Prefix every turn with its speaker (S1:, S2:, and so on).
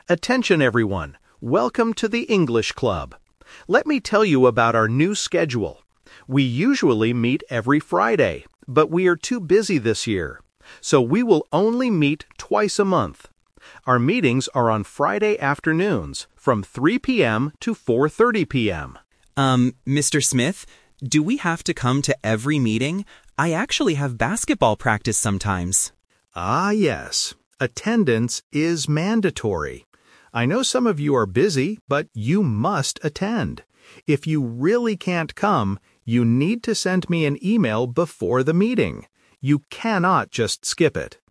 S1: Attention everyone, welcome to the English Club. Let me tell you about our new schedule. We usually meet every Friday, but we are too busy this year, so we will only meet twice a month. Our meetings are on Friday afternoons from 3 p.m. to 4:30 p.m.
S2: Mr. Smith, do we have to come to every meeting? I actually have basketball practice sometimes.
S1: Ah, yes. Attendance is mandatory. I know some of you are busy, but you must attend. If you really can't come, you need to send me an email before the meeting. You cannot just skip it.